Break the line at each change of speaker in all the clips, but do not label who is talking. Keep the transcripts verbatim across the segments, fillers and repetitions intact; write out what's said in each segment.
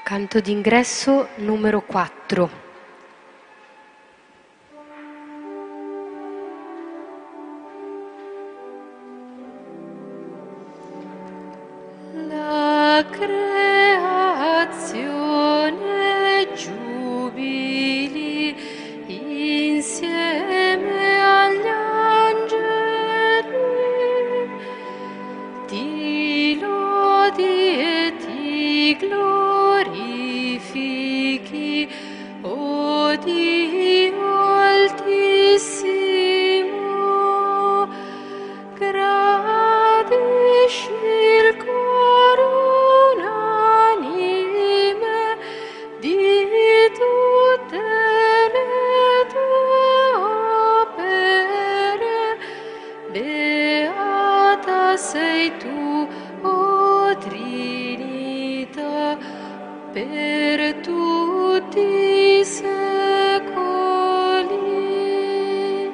Canto d'ingresso numero quattro. La creazione giubili insieme agli angeli, ti lodi e ti glorifichi, o Dio altissimo, gradisci il coro unanime di tutte le tue opere. Beata sei tu, o Trinità, per tutti i secoli.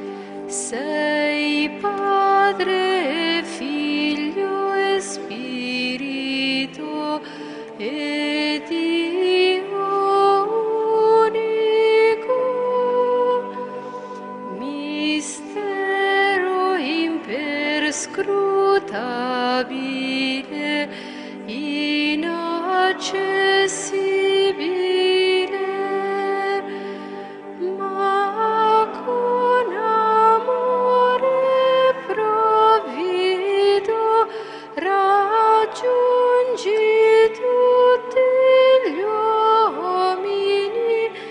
Sei Padre e Figlio e Spirito e Dio unico, mistero imperscrutabile, inaccessibile, ma con amore provvido raggiungi tutti gli uomini.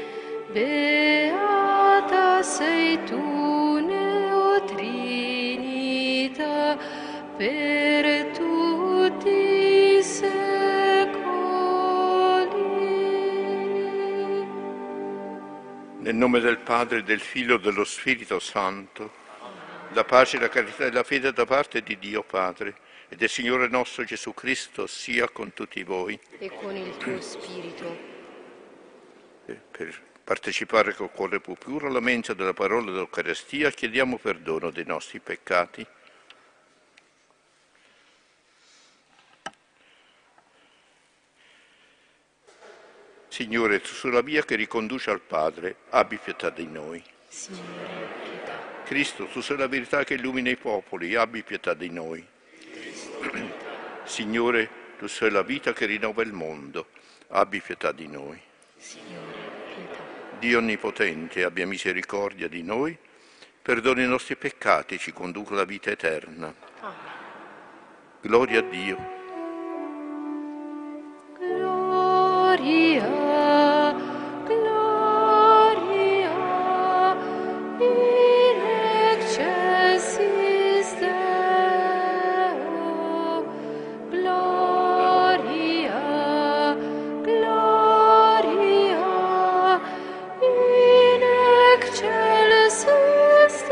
Beata sei tu, Neo Trinità, per tutti i secoli.
Nel nome del Padre, e del Figlio e dello Spirito Santo, la pace, la carità e la fede da parte di Dio Padre e del Signore nostro Gesù Cristo sia con tutti voi.
E con il tuo spirito.
E per partecipare col cuore più puro alla mensa della parola dell'Eucaristia, chiediamo perdono dei nostri peccati. Signore, tu sulla via che riconduce al Padre, abbi pietà di noi.
Signore, pietà.
Cristo, tu sei la verità che illumina i popoli, abbi pietà di noi. Signore, tu sei la vita che rinnova il mondo, abbi pietà di noi.
Signore, pietà.
Dio Onnipotente, abbia misericordia di noi, perdoni i nostri peccati e ci conduca alla vita eterna.
Amen.
Gloria a Dio.
Gloria, gloria, in excelsis Deo. Gloria, gloria, in excelsis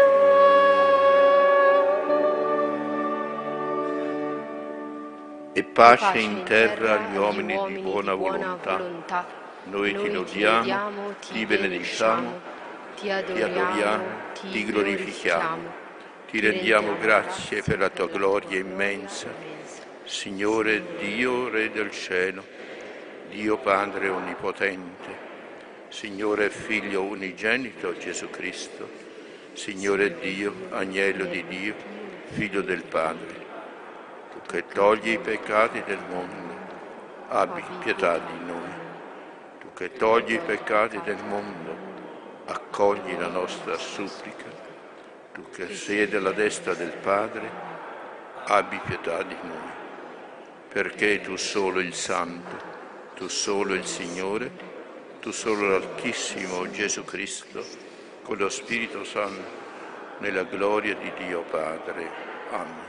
Deo.
E pace in terra agli uomini di buona volontà. Noi ti lodiamo, ti benediciamo,
ti
ti adoriamo, ti glorifichiamo. Ti rendiamo grazie per la tua gloria immensa. Signore Dio, Re del cielo, Dio Padre Onnipotente, Signore Figlio unigenito Gesù Cristo, Signore Dio, Agnello di Dio, Figlio del Padre, tu che togli i peccati del mondo, abbi pietà di noi. Tu che togli i peccati del mondo, accogli la nostra supplica. Tu che siedi alla destra del Padre, abbi pietà di noi. Perché tu solo il Santo, tu solo il Signore, tu solo l'Altissimo Gesù Cristo, con lo Spirito Santo, nella gloria di Dio Padre. Amen.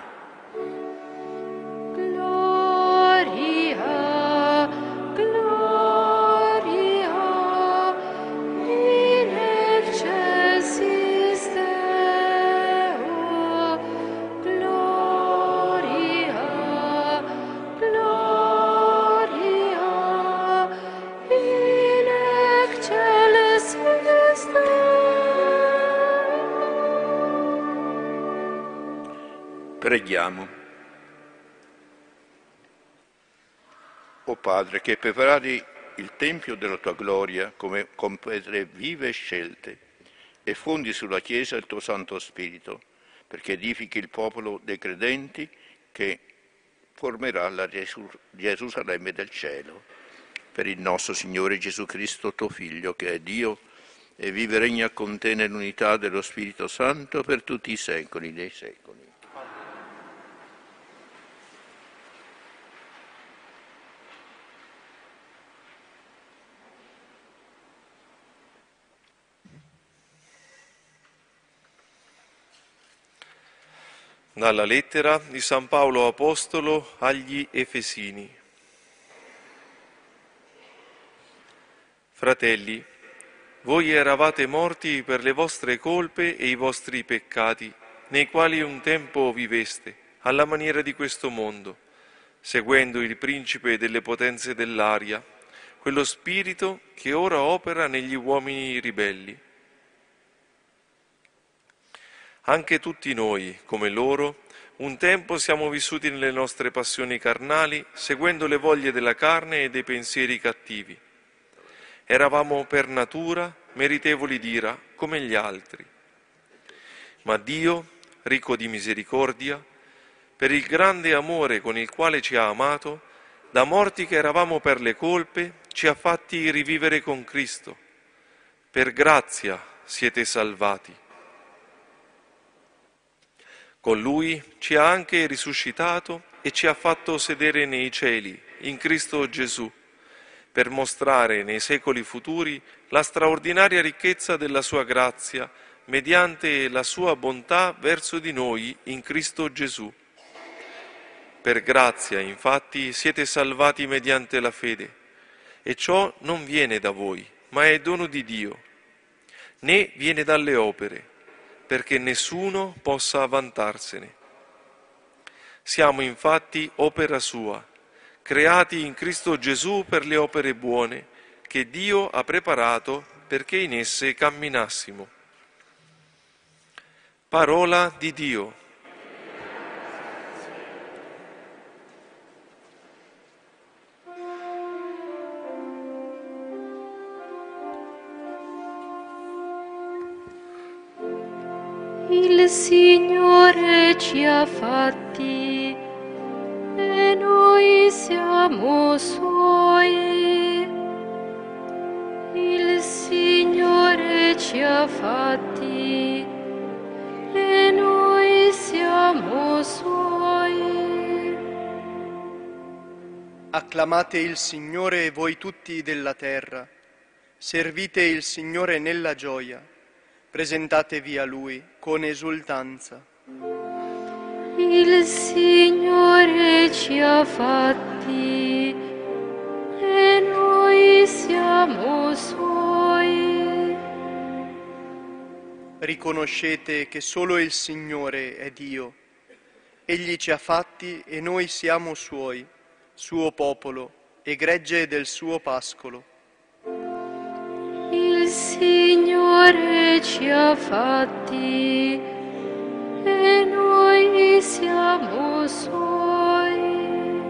Gloria, gloria, in excelsis Deo. Gloria, gloria, in excelsis Deo.
Preghiamo. o Padre, che preparati il Tempio della tua gloria come con pietre vive scelte e fondi sulla Chiesa il tuo Santo Spirito, perché edifichi il popolo dei credenti che formerà la Gerusalemme del cielo. Per il nostro Signore Gesù Cristo, tuo Figlio, che è Dio, e vive e regna con te nell'unità dello Spirito Santo per tutti i secoli dei secoli.
Dalla lettera di San Paolo Apostolo agli Efesini. Fratelli, voi eravate morti per le vostre colpe e i vostri peccati, nei quali un tempo viveste, alla maniera di questo mondo, seguendo il principe delle potenze dell'aria, quello spirito che ora opera negli uomini ribelli. Anche tutti noi, come loro, un tempo siamo vissuti nelle nostre passioni carnali, seguendo le voglie della carne e dei pensieri cattivi. Eravamo per natura meritevoli di ira come gli altri. Ma Dio, ricco di misericordia, per il grande amore con il quale ci ha amato, da morti che eravamo per le colpe, ci ha fatti rivivere con Cristo. Per grazia siete salvati. Con Lui ci ha anche risuscitato e ci ha fatto sedere nei cieli, in Cristo Gesù, per mostrare nei secoli futuri la straordinaria ricchezza della sua grazia, mediante la sua bontà verso di noi in Cristo Gesù. Per grazia, infatti, siete salvati mediante la fede, e ciò non viene da voi, ma è dono di Dio, né viene dalle opere, perché nessuno possa vantarsene. Siamo infatti opera sua, creati in Cristo Gesù per le opere buone, che Dio ha preparato perché in esse camminassimo. Parola di Dio.
Il Signore ci ha fatti e noi siamo Suoi. Il Signore ci ha fatti e noi siamo Suoi.
Acclamate il Signore voi tutti della terra, servite il Signore nella gioia, presentatevi a Lui con esultanza.
Il Signore ci ha fatti e noi siamo Suoi.
Riconoscete che solo il Signore è Dio. Egli ci ha fatti e noi siamo Suoi, suo popolo e gregge del suo pascolo.
Il Signore ci ha fatti e noi siamo Suoi.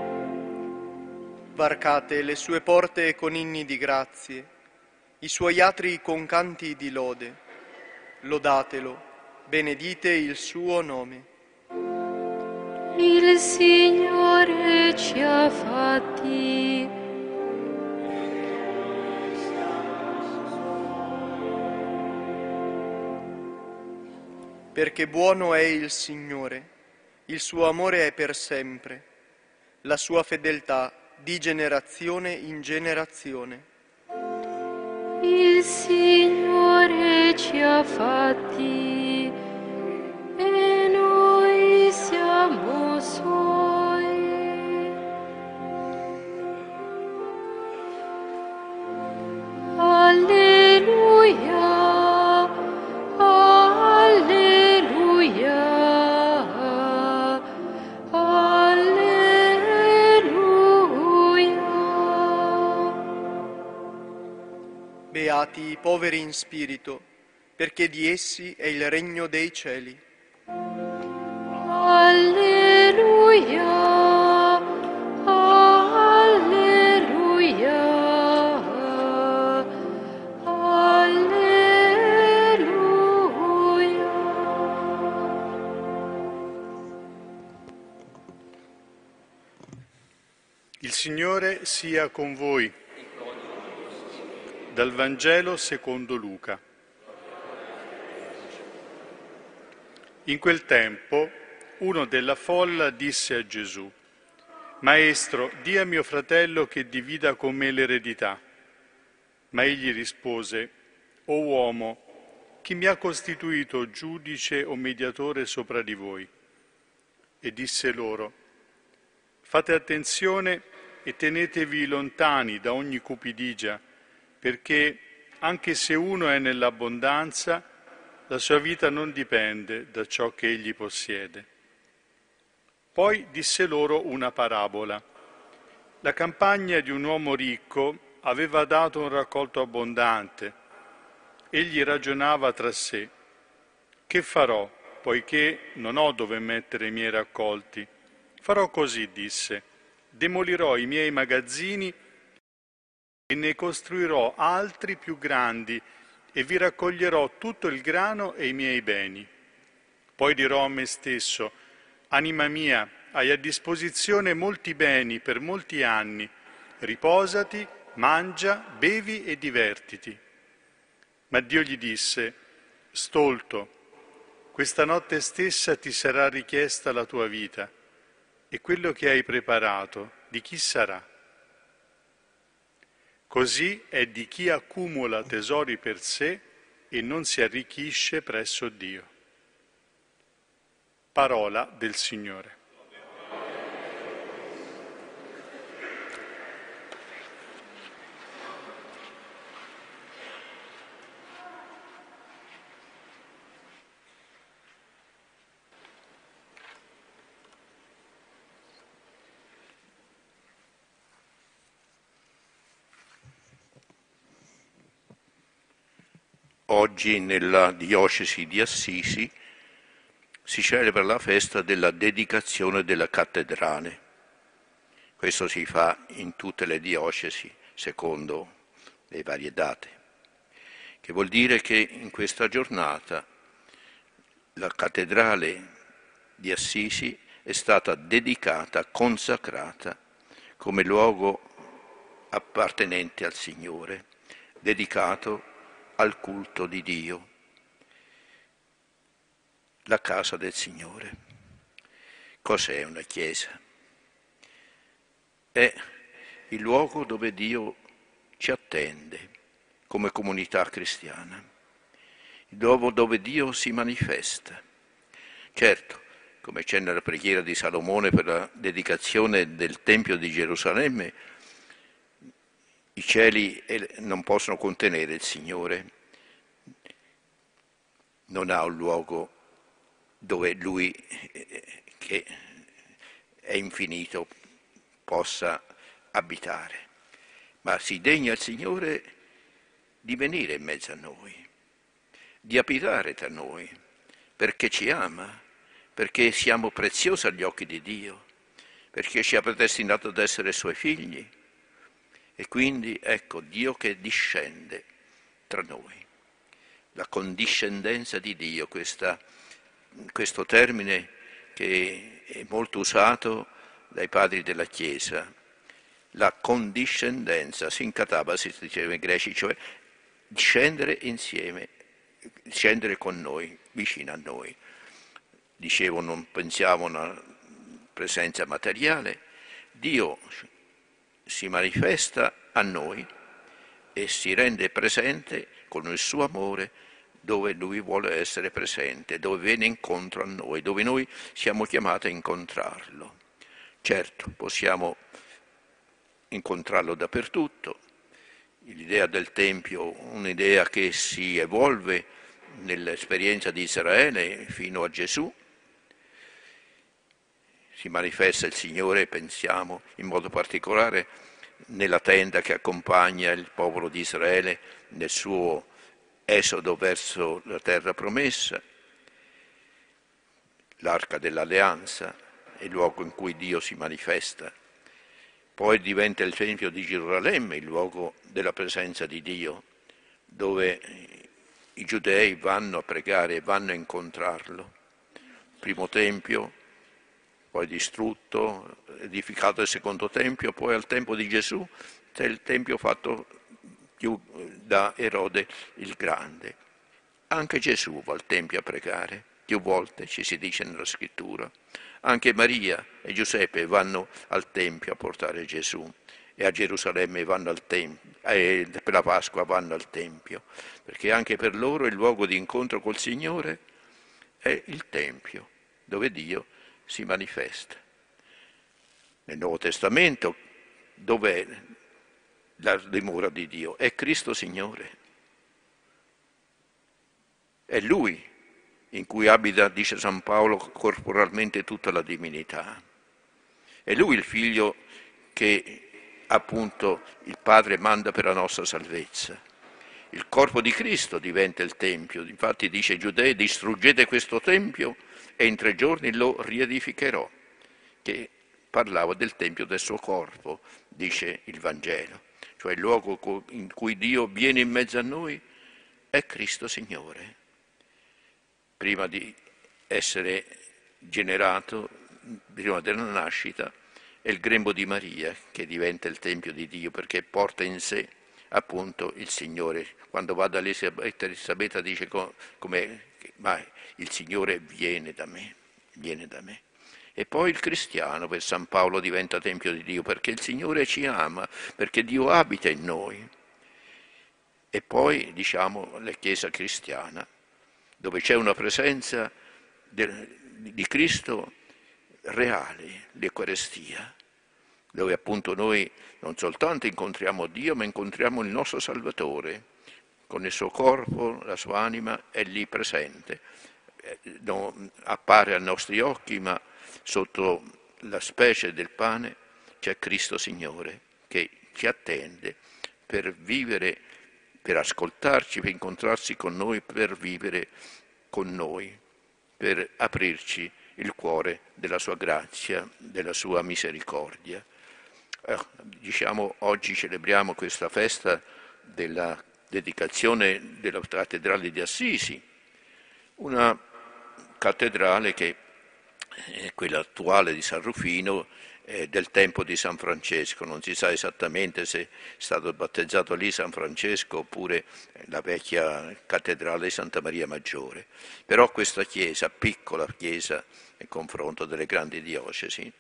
Varcate le sue porte con inni di grazie, i suoi atri con canti di lode. Lodatelo, benedite il suo nome.
Il Signore ci ha fatti
perché buono è il Signore, il suo amore è per sempre, la sua fedeltà di generazione in generazione.
Il Signore ci ha fatti e noi siamo Suoi. Alleluia.
Beati i poveri in spirito, perché di essi è il regno dei cieli.
Alleluia, alleluia.
Il Signore sia con voi. Dal Vangelo secondo Luca. In quel tempo uno della folla disse a Gesù: «Maestro, di a mio fratello che divida con me l'eredità». Ma egli rispose: «O uomo, chi mi ha costituito giudice o mediatore sopra di voi?» E disse loro: «Fate attenzione e tenetevi lontani da ogni cupidigia, perché anche se uno è nell'abbondanza, la sua vita non dipende da ciò che egli possiede». Poi disse loro una parabola. La campagna di un uomo ricco aveva dato un raccolto abbondante. Egli ragionava tra sé: «Che farò, poiché non ho dove mettere i miei raccolti? Farò così», disse: «demolirò i miei magazzini e ne costruirò altri più grandi e vi raccoglierò tutto il grano e i miei beni. Poi dirò a me stesso: anima mia, hai a disposizione molti beni per molti anni, riposati, mangia, bevi e divertiti». Ma Dio gli disse: «Stolto, questa notte stessa ti sarà richiesta la tua vita, e quello che hai preparato di chi sarà?» Così è di chi accumula tesori per sé e non si arricchisce presso Dio. Parola del Signore.
Oggi nella diocesi di Assisi si celebra la festa della dedicazione della cattedrale. Questo si fa in tutte le diocesi secondo le varie date, che vuol dire che in questa giornata la cattedrale di Assisi è stata dedicata, consacrata come luogo appartenente al Signore, dedicato al culto di Dio, la casa del Signore. Cos'è una chiesa? È il luogo dove Dio ci attende come comunità cristiana, il luogo dove Dio si manifesta. Certo, come c'è nella preghiera di Salomone per la dedicazione del Tempio di Gerusalemme, i cieli non possono contenere il Signore, non ha un luogo dove Lui, che è infinito, possa abitare, ma si degna il Signore di venire in mezzo a noi, di abitare tra noi, perché ci ama, perché siamo preziosi agli occhi di Dio, perché ci ha predestinato ad essere Suoi figli. E quindi ecco Dio che discende tra noi. La condiscendenza di Dio, questa, questo termine che è molto usato dai padri della Chiesa. La condiscendenza, sinkataba si diceva in greci, cioè scendere insieme, scendere con noi, vicino a noi. Dicevo, non pensiamo a una presenza materiale, Dio si manifesta a noi e si rende presente con il suo amore dove Lui vuole essere presente, dove viene incontro a noi, dove noi siamo chiamati a incontrarlo. Certo, possiamo incontrarlo dappertutto. L'idea del Tempio, un'idea che si evolve nell'esperienza di Israele fino a Gesù. Si manifesta il Signore, pensiamo, in modo particolare nella tenda che accompagna il popolo di Israele nel suo esodo verso la terra promessa. L'arca dell'alleanza è il luogo in cui Dio si manifesta. Poi diventa il Tempio di Gerusalemme, il luogo della presenza di Dio, dove i giudei vanno a pregare e vanno a incontrarlo. Il primo Tempio poi distrutto, edificato il secondo tempio, poi al tempo di Gesù c'è il tempio fatto più da Erode il Grande. Anche Gesù va al tempio a pregare, più volte ci si dice nella scrittura. Anche Maria e Giuseppe vanno al tempio a portare Gesù e a Gerusalemme vanno al tempio, e per la Pasqua vanno al tempio, perché anche per loro il luogo di incontro col Signore è il tempio, dove Dio si manifesta. Nel Nuovo Testamento, dov'è la dimora di Dio? È Cristo Signore. È Lui in cui abita, dice San Paolo, corporalmente tutta la divinità. È Lui il Figlio che appunto il Padre manda per la nostra salvezza. Il corpo di Cristo diventa il Tempio. Infatti dice ai Giudei: distruggete questo Tempio e in tre giorni lo riedificherò. Che parlava del Tempio del suo corpo, dice il Vangelo. Cioè il luogo in cui Dio viene in mezzo a noi è Cristo Signore. Prima di essere generato, prima della nascita, è il grembo di Maria che diventa il Tempio di Dio, perché porta in sé appunto il Signore. Quando va da Elisabetta, Elisabetta dice come, ma il Signore viene da me, viene da me. E poi il cristiano per San Paolo diventa Tempio di Dio, perché il Signore ci ama, perché Dio abita in noi. E poi, diciamo, la Chiesa cristiana, dove c'è una presenza del, di Cristo reale, l'Eucarestia, dove appunto noi non soltanto incontriamo Dio, ma incontriamo il nostro Salvatore, con il suo corpo, la sua anima è lì presente. Non appare ai nostri occhi, ma sotto la specie del pane c'è Cristo Signore che ci attende per vivere, per ascoltarci, per incontrarsi con noi, per vivere con noi, per aprirci il cuore della sua grazia, della sua misericordia. Eh, diciamo, oggi celebriamo questa festa della dedicazione della cattedrale di Assisi, una cattedrale che è quella attuale di San Rufino, eh, del tempo di San Francesco. Non si sa esattamente se è stato battezzato lì San Francesco oppure la vecchia cattedrale di Santa Maria Maggiore. Però questa chiesa, piccola chiesa nel confronto delle grandi diocesi,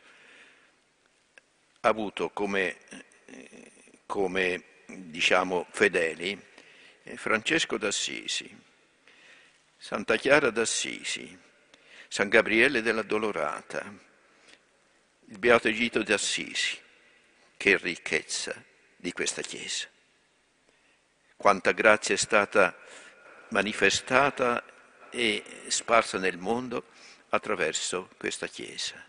ha avuto come, come diciamo, fedeli Francesco d'Assisi, Santa Chiara d'Assisi, San Gabriele della Dolorata, il Beato Egito d'Assisi. Che ricchezza di questa Chiesa! Quanta grazia è stata manifestata e sparsa nel mondo attraverso questa Chiesa.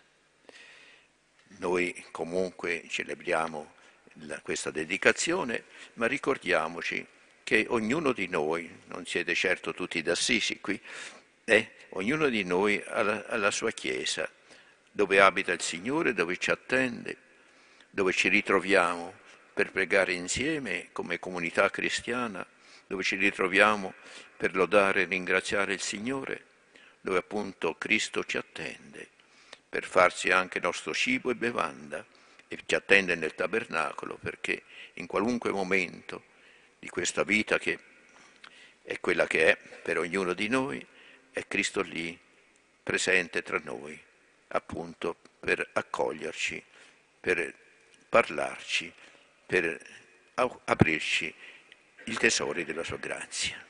Noi comunque celebriamo la, questa dedicazione, ma ricordiamoci che ognuno di noi, non siete certo tutti d'Assisi qui, eh, ognuno di noi ha la, ha la sua Chiesa, dove abita il Signore, dove ci attende, dove ci ritroviamo per pregare insieme come comunità cristiana, dove ci ritroviamo per lodare e ringraziare il Signore, dove appunto Cristo ci attende per farsi anche nostro cibo e bevanda, e ci attende nel tabernacolo, perché in qualunque momento di questa vita che è quella che è per ognuno di noi, è Cristo lì presente tra noi, appunto per accoglierci, per parlarci, per aprirci i tesori della sua grazia.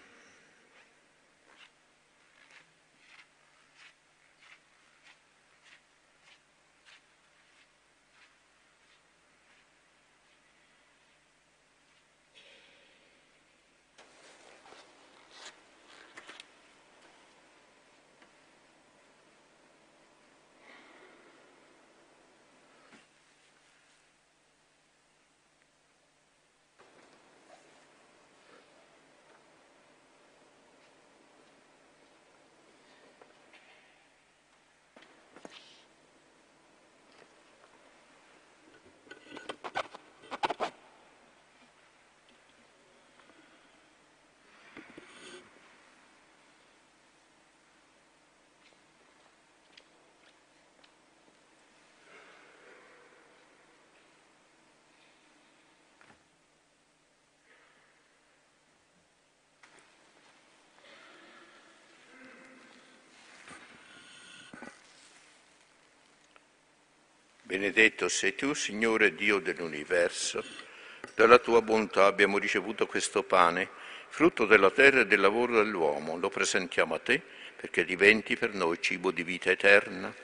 Benedetto sei tu, Signore Dio dell'universo. Dalla tua bontà abbiamo ricevuto questo pane, frutto della terra e del lavoro dell'uomo. Lo presentiamo a te perché diventi per noi cibo di vita eterna.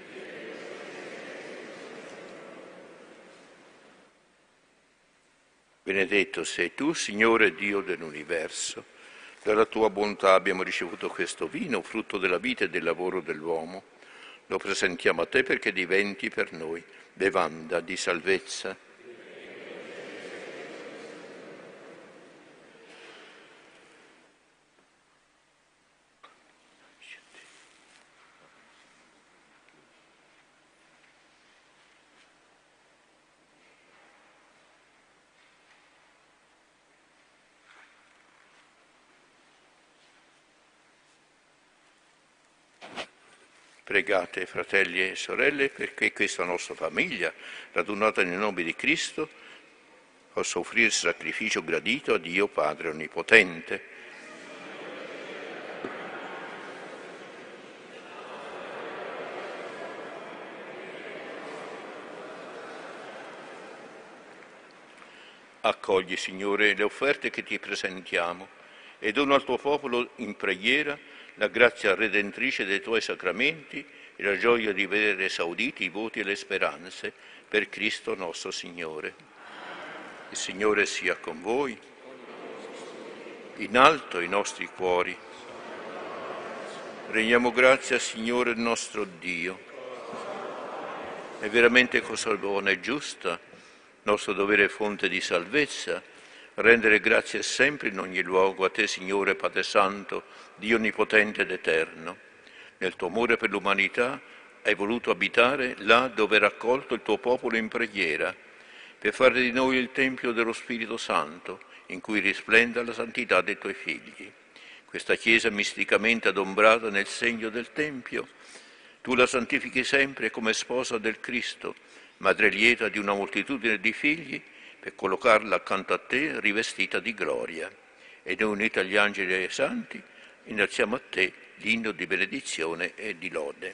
Benedetto sei tu, Signore Dio dell'universo. Dalla tua bontà abbiamo ricevuto questo vino, frutto della vita e del lavoro dell'uomo. Lo presentiamo a te perché diventi per noi bevanda di salvezza. Pregate, fratelli e sorelle, perché questa nostra famiglia, radunata nel nome di Cristo, possa offrire il sacrificio gradito a Dio Padre Onnipotente. Accogli, Signore, le offerte che ti presentiamo e dona al tuo popolo in preghiera la grazia redentrice dei tuoi sacramenti e la gioia di vedere esauditi i voti e le speranze per Cristo nostro Signore. Il Signore sia con voi. In alto i nostri cuori. Rendiamo grazie al Signore nostro Dio. È veramente cosa buona e giusta, nostro dovere e fonte di salvezza, rendere grazie sempre in ogni luogo a te, Signore Padre Santo, Dio onnipotente ed eterno. Nel tuo amore per l'umanità hai voluto abitare là dove hai raccolto il tuo popolo in preghiera, per fare di noi il Tempio dello Spirito Santo, in cui risplenda la santità dei tuoi figli. Questa Chiesa misticamente adombrata nel segno del Tempio, tu la santifichi sempre come sposa del Cristo, madre lieta di una moltitudine di figli, per collocarla accanto a te rivestita di gloria. E noi, uniti agli angeli e ai santi, innalziamo a te l'inno di benedizione e di lode.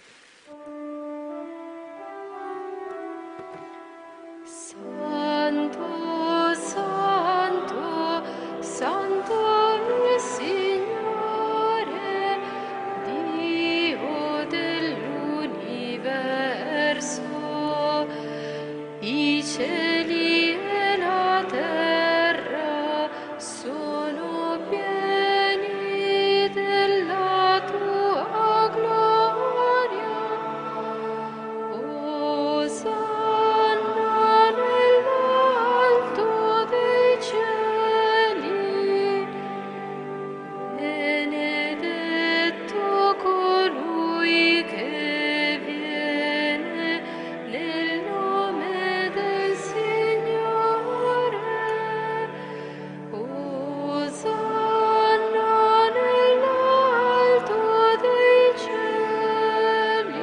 Santo, Santo, Santo il Signore, Dio dell'universo, i cieli e la terra sono pieni della tua gloria. Osanna nell'alto dei cieli, benedetto colui che viene nel nome del Signore. Osanna nell'alto dei cieli.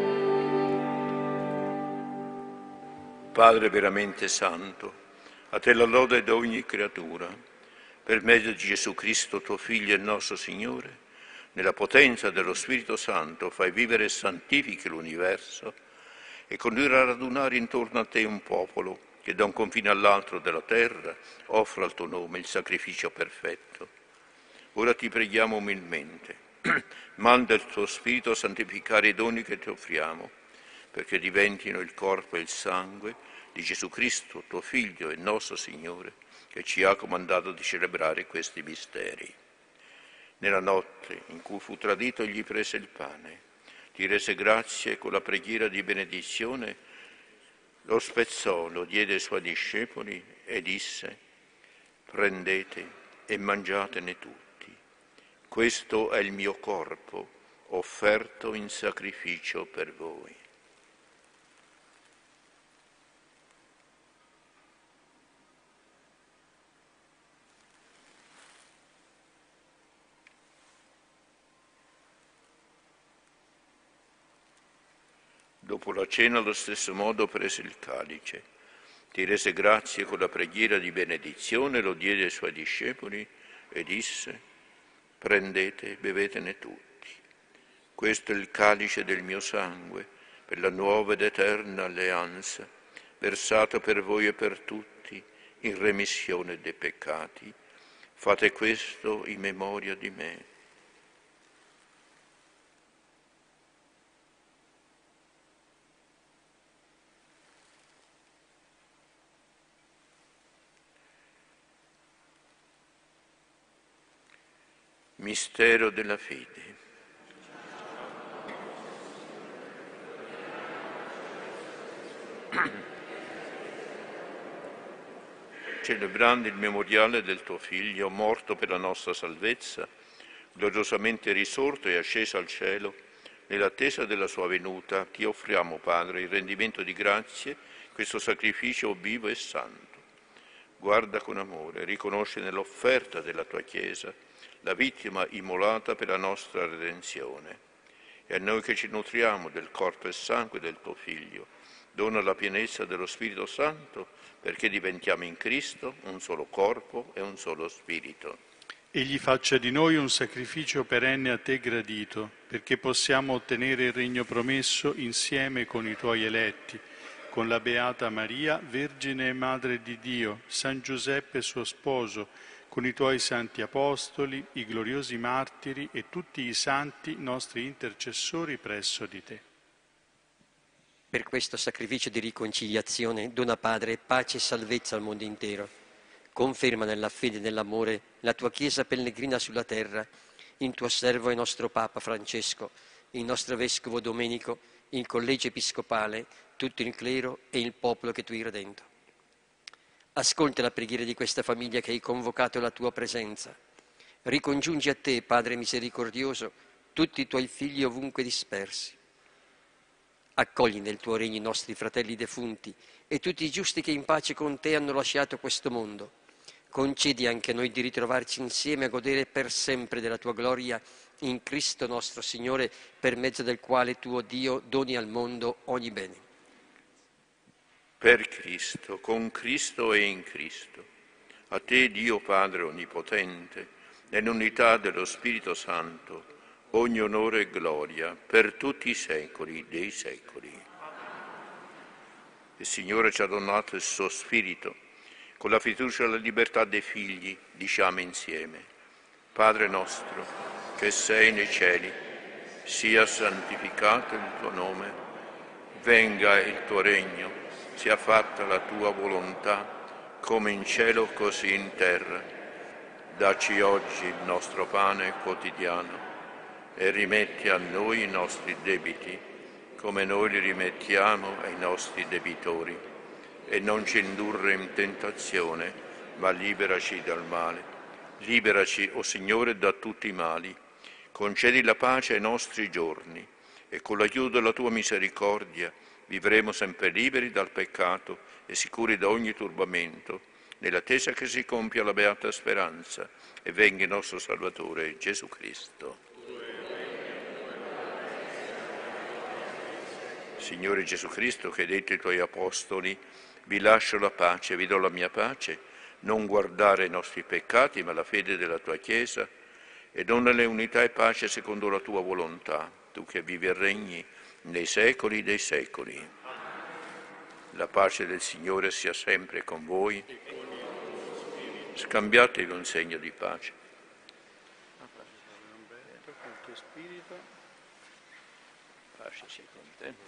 Padre veramente santo, a te la lode di ogni creatura, per mezzo di Gesù Cristo, tuo Figlio e nostro Signore, nella potenza dello Spirito Santo fai vivere e santifichi l'universo e condurre a radunare intorno a te un popolo che da un confine all'altro della terra offra al tuo nome il sacrificio perfetto. Ora ti preghiamo umilmente, manda il tuo Spirito a santificare i doni che ti offriamo, perché diventino il corpo e il sangue di Gesù Cristo, tuo Figlio e nostro Signore, che ci ha comandato di celebrare questi misteri. Nella notte in cui fu tradito egli prese il pane, ti rese grazie e con la preghiera di benedizione lo spezzò, lo diede ai suoi discepoli e disse: prendete e mangiatene tutti. Questo è il mio corpo offerto in sacrificio per voi. Dopo la cena, allo stesso modo, prese il calice, ti rese grazie con la preghiera di benedizione, lo diede ai suoi discepoli e disse: prendete e bevetene tutti. Questo è il calice del mio sangue, per la nuova ed eterna alleanza, versata per voi e per tutti in remissione dei peccati. Fate questo in memoria di me. Mistero della fede. Celebrando il memoriale del tuo Figlio, morto per la nostra salvezza, gloriosamente risorto e asceso al cielo, nell'attesa della sua venuta, ti offriamo, Padre, il rendimento di grazie, questo sacrificio vivo e santo. Guarda con amore, riconosce nell'offerta della tua Chiesa la vittima immolata per la nostra redenzione. E a noi che ci nutriamo del corpo e sangue del tuo Figlio, dona la pienezza dello Spirito Santo, perché diventiamo in Cristo un solo corpo e un solo spirito.
Egli faccia di noi un sacrificio perenne a te gradito, perché possiamo ottenere il regno promesso insieme con i tuoi eletti, con la Beata Maria, Vergine e Madre di Dio, San Giuseppe suo sposo, con i tuoi santi apostoli, i gloriosi martiri e tutti i santi nostri intercessori presso di te.
Per questo sacrificio di riconciliazione dona, Padre, pace e salvezza al mondo intero. Conferma nella fede e nell'amore la tua Chiesa pellegrina sulla terra, in tuo servo e nostro Papa Francesco, il nostro Vescovo Domenico, il Collegio Episcopale, tutto il clero e il popolo che tu hai redento. Ascolta la preghiera di questa famiglia che hai convocato alla tua presenza. Ricongiungi a te, Padre misericordioso, tutti i tuoi figli ovunque dispersi. Accogli nel tuo regno i nostri fratelli defunti e tutti i giusti che in pace con te hanno lasciato questo mondo. Concedi anche a noi di ritrovarci insieme a godere per sempre della tua gloria in Cristo nostro Signore, per mezzo del quale tuo Dio doni al mondo ogni bene.
Per Cristo, con Cristo e in Cristo, a te Dio Padre Onnipotente, nell'unità dello Spirito Santo, ogni onore e gloria per tutti i secoli dei secoli. Il Signore ci ha donato il suo Spirito. Con la fiducia e la libertà dei figli diciamo insieme: Padre nostro, che sei nei cieli, sia santificato il tuo nome, venga il tuo regno, sia fatta la tua volontà, come in cielo così in terra. Dacci oggi il nostro pane quotidiano e rimetti a noi i nostri debiti, come noi li rimettiamo ai nostri debitori. E non ci indurre in tentazione, ma liberaci dal male. Liberaci, o Signore, da tutti i mali. Concedi la pace ai nostri giorni, e con l'aiuto della tua misericordia vivremo sempre liberi dal peccato e sicuri da ogni turbamento, nell'attesa che si compia la beata speranza e venga il nostro Salvatore Gesù Cristo. Signore Gesù Cristo, che hai detto ai tuoi apostoli: vi lascio la pace, vi do la mia pace, non guardare i nostri peccati, ma la fede della tua Chiesa, e donale unità e pace secondo la tua volontà, tu che vivi e regni nei secoli dei secoli. La pace del Signore sia sempre con voi. Scambiatevi un segno di pace. Pace sia con te.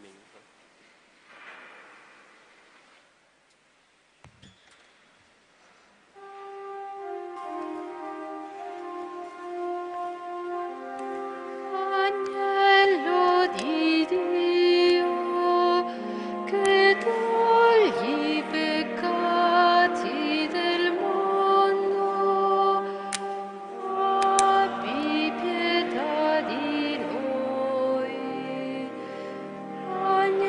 Agnello di Dio, che togli i peccati del mondo, abbi pietà di noi. Agnello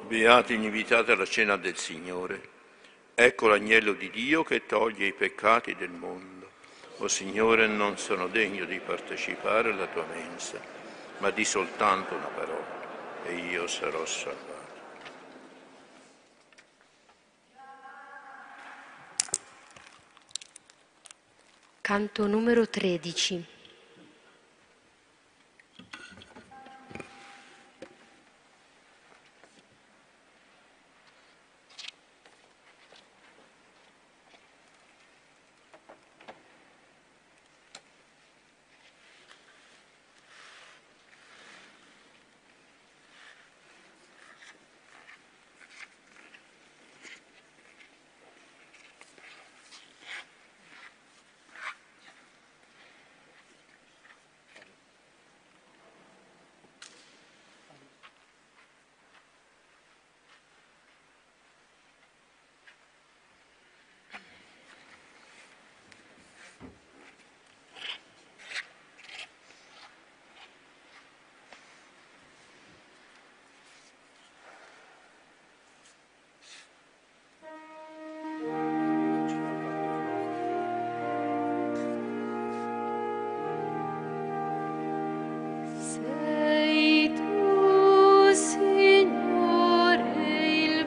Beati gli invitati alla cena del Signore. Ecco l'agnello di Dio che toglie i peccati del mondo. O Signore, non sono degno di partecipare alla tua mensa, ma di soltanto una parola, e io sarò salvato.
Canto numero tredici. Sei tu, Signore, il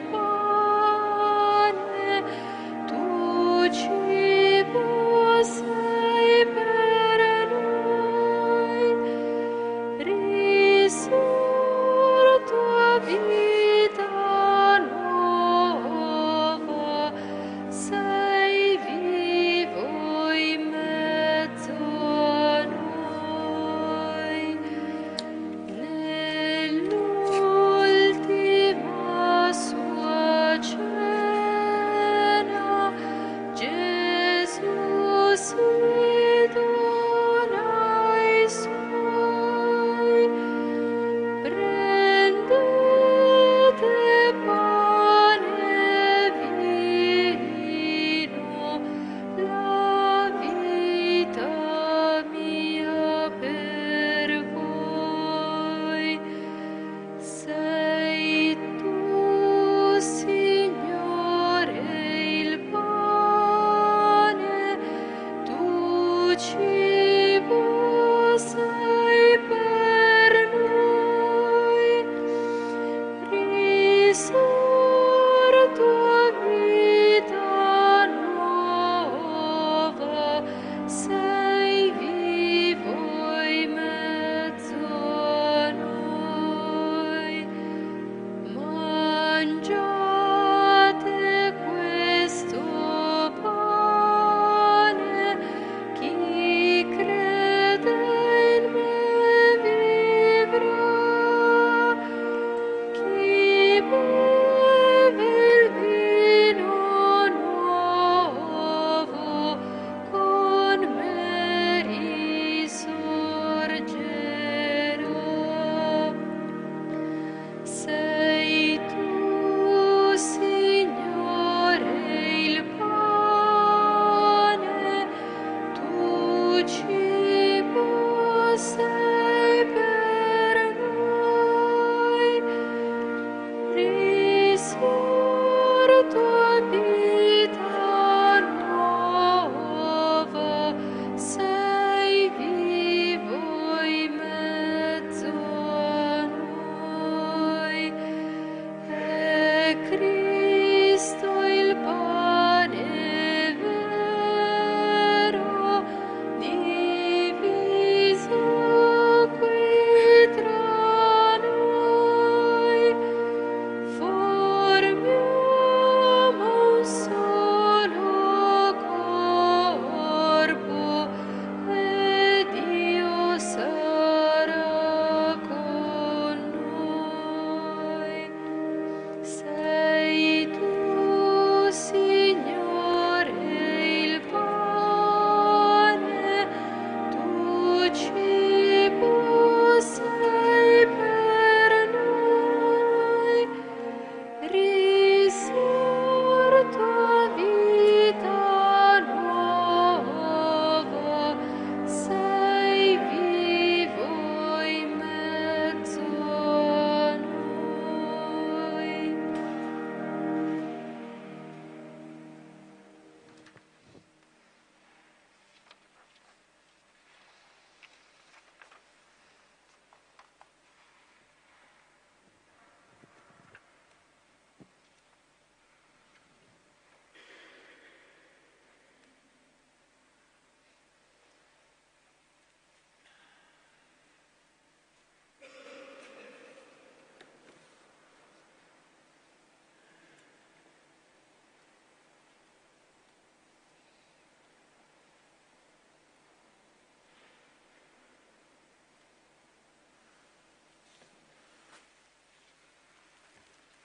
pane, tu cibo sei per noi, risorto vita nuova, sei vivo in mezzo a noi.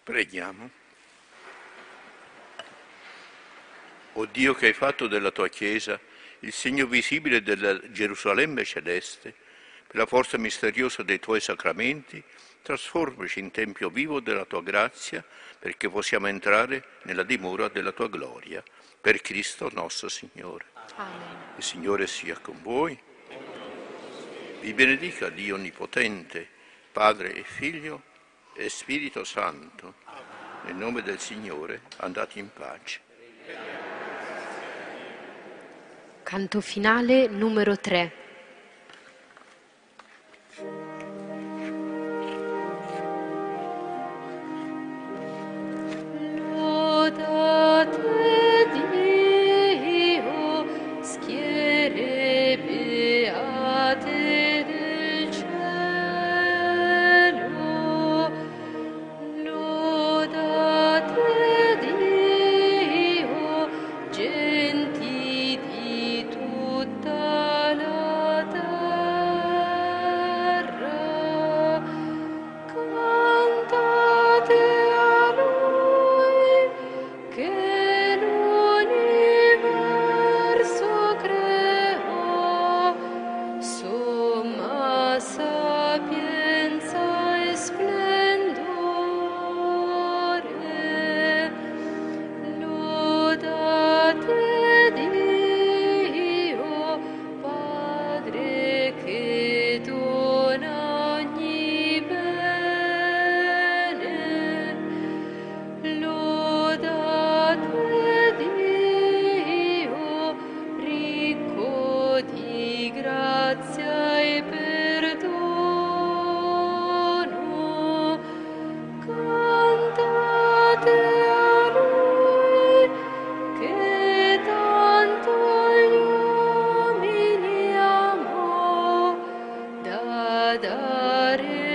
Preghiamo. O Dio, che hai fatto della tua Chiesa il segno visibile della Gerusalemme celeste, per la forza misteriosa dei tuoi sacramenti, trasformaci in tempio vivo della tua grazia, perché possiamo entrare nella dimora della tua gloria. Per Cristo nostro Signore.
Amen.
Il Signore sia con voi. Vi benedica Dio Onnipotente, Padre e Figlio e Spirito Santo. Nel nome del Signore andate in pace.
Canto finale numero tre. Lodate Dio, schiere beate del cielo. Lodate Dio, genti di tutta la terra. Cantate a Lui che l'universo creò, somma sapienza e splendore. Lodate Dio, Padre che dona ogni bene. Lodate Dio, ricco di grazia e perdono. Cantate a Lui che tanto gli uomini amò, da dare